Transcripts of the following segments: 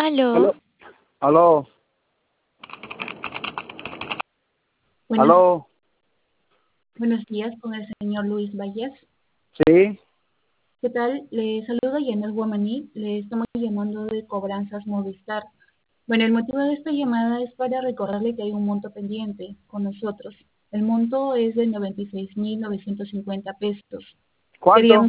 Aló, Aló, aló, buenos, aló, buenos días con el señor Luis Valles. sí, ¿Qué tal? Le saluda Yanel Guamaní, le estamos llamando de Cobranzas Movistar. Bueno, el motivo de esta llamada es para recordarle que hay un monto pendiente con nosotros. El monto es de 96.950 pesos. ¿cuánto? Queríamos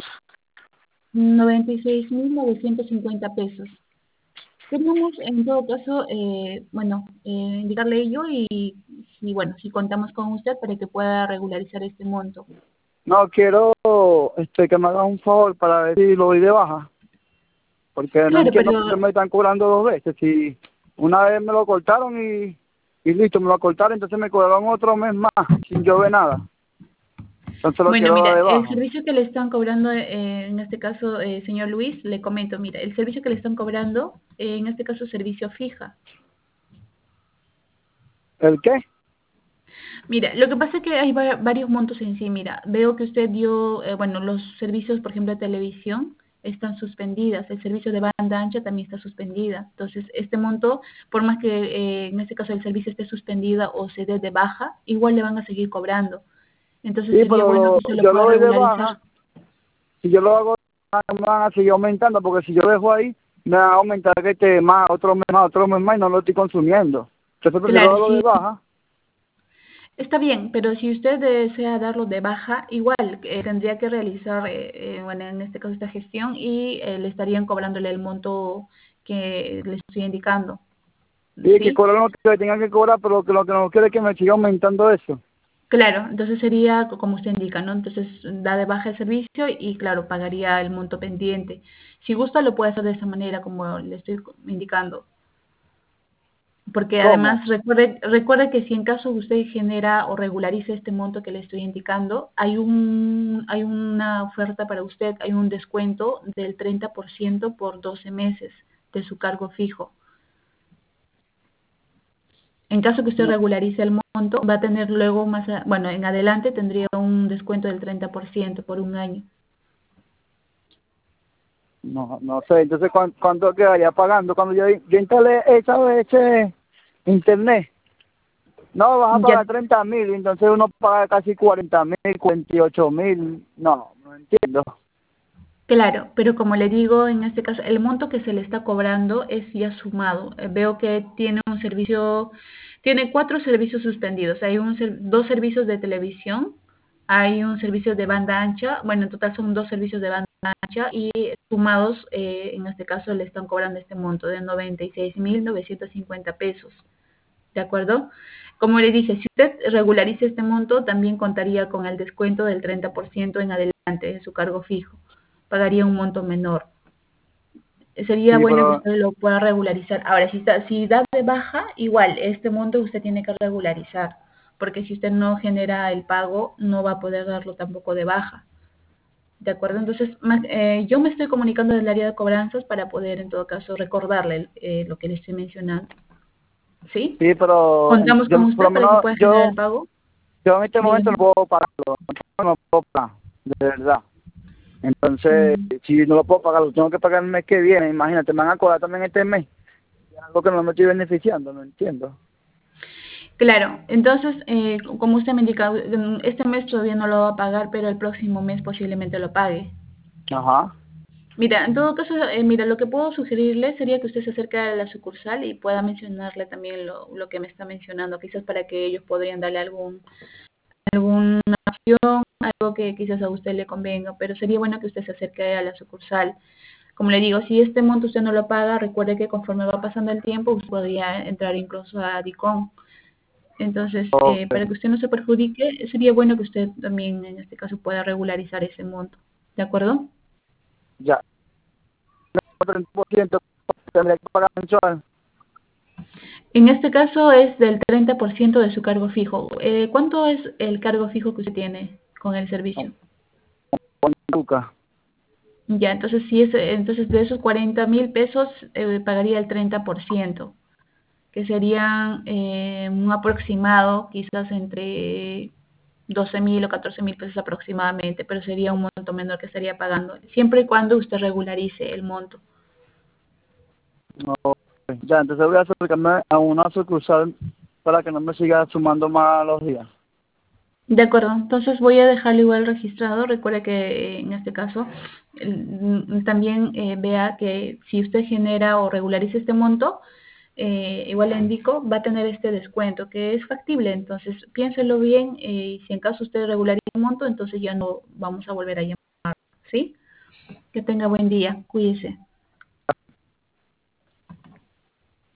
96.950 pesos. Queríamos, en todo caso, indicarle ello y, bueno, si contamos con usted para que pueda regularizar este monto. No, quiero que me hagas un favor para ver si lo doy de baja, porque no Claro, entiendo por qué pero me están cobrando dos veces. Si una vez me lo cortaron y listo, me lo cortaron, entonces me cobraron otro mes más sin yo ver nada. Entonces lo bueno, quiero dar mira, de el baja. servicio que le están cobrando, en este caso, señor Luis, le comento, mira, el servicio que le están cobrando, en este caso, servicio fija. ¿El qué? Mira, lo que pasa es que hay varios montos en sí. Mira, veo que usted dio, los servicios, por ejemplo, de televisión están suspendidas. El servicio de banda ancha también está suspendida. Entonces, este monto, por más que en este caso el servicio esté suspendida o se dé de baja, igual le van a seguir cobrando. Entonces, Sí, sería pero bueno que usted lo yo lo pueda doy de regularizar. baja. Si yo lo hago, me van a seguir aumentando, porque si yo dejo ahí, me van a aumentar que más, otro mes más, y no lo estoy consumiendo. Entonces prefiero Claro, darlo de sí. baja. Está bien, pero si usted desea darlo de baja, igual tendría que realizar, en este caso esta gestión y le estarían cobrándole el monto que le estoy indicando, Sí, que ¿sí? cobrar lo que tengan que cobrar, pero lo que no quiero es que me siga aumentando eso. Claro, entonces sería como usted indica, ¿no? Entonces da de baja el servicio y claro, pagaría el monto pendiente. Si gusta lo puede hacer de esa manera como le estoy indicando. Porque ¿Cómo? además recuerde que si en caso usted genera o regularice este monto que le estoy indicando, hay una oferta para usted, hay un descuento del 30% por 12 meses de su cargo fijo. En caso que usted No, regularice el monto, va a tener luego en adelante tendría un descuento del 30% por un año. no sé. Entonces, ¿cuánto quedaría pagando? Cuando yo instalé ese internet, no, vas a Ya, pagar 30.000, entonces uno paga casi 40.000, 48.000. No, no entiendo. claro, pero como le digo, en este caso, el monto que se le está cobrando es ya sumado. Veo que tiene un servicio, tiene 4 servicios suspendidos. Hay dos servicios de televisión, hay un servicio de banda ancha, bueno, en total son 2 servicios de banda ancha y sumados, en este caso, le están cobrando este monto de 96.950 pesos. ¿De acuerdo? Como le dije, si usted regulariza este monto, también contaría con el descuento del 30% en adelante de su cargo fijo. Pagaría un monto menor. Sería Sí, bueno que pero usted lo pueda regularizar. Ahora, si da de baja, igual, este monto usted tiene que regularizar, porque si usted no genera el pago, no va a poder darlo tampoco de baja. ¿De acuerdo? Entonces, yo me estoy comunicando del área de cobranzas para poder, en todo caso, recordarle lo que le estoy mencionando. ¿Sí? sí, pero Contamos yo con por lo usted para que menos pueda generar el pago. yo en este momento no Dígame. puedo pagarlo, no puedo pagar, de verdad. Entonces, Mm, si no lo puedo pagar, lo tengo que pagar el mes que viene. Imagínate, me van a cobrar también este mes. Es algo que no me estoy beneficiando, no entiendo. Claro, entonces, como usted me indica, este mes todavía no lo va a pagar, pero el próximo mes posiblemente lo pague. Ajá. Mira, en todo caso, mira, lo que puedo sugerirle sería que usted se acerque a la sucursal y pueda mencionarle también lo que me está mencionando, quizás para que ellos podrían darle alguna opción, algo que quizás a usted le convenga, pero sería bueno que usted se acerque a la sucursal. Como le digo, si este monto usted no lo paga, recuerde que conforme va pasando el tiempo, usted podría entrar incluso a DICOM. Entonces, Ok, para que usted no se perjudique, sería bueno que usted también en este caso pueda regularizar ese monto. ¿De acuerdo? ya. 30% tendría que pagar mensual. En este caso es del 30% de su cargo fijo. ¿Cuánto es el cargo fijo que usted tiene con el servicio? Con Luca. Ya, entonces si es, entonces de esos 40.000 pesos pagaría el 30%, que serían un aproximado, quizás entre 12.000 o 14.000 pesos aproximadamente, pero sería un monto menor que estaría pagando, siempre y cuando usted regularice el monto. No. Ya, entonces voy a acercarme a una sucursal para que no me siga sumando más los días. De acuerdo, entonces voy a dejarlo igual registrado. Recuerde que en este caso también vea que si usted genera o regulariza este monto, igual le indico, va a tener este descuento que es factible. Entonces piénselo bien y si en caso usted regulariza el monto, entonces ya no vamos a volver a llamar, ¿sí? Que tenga buen día, cuídese.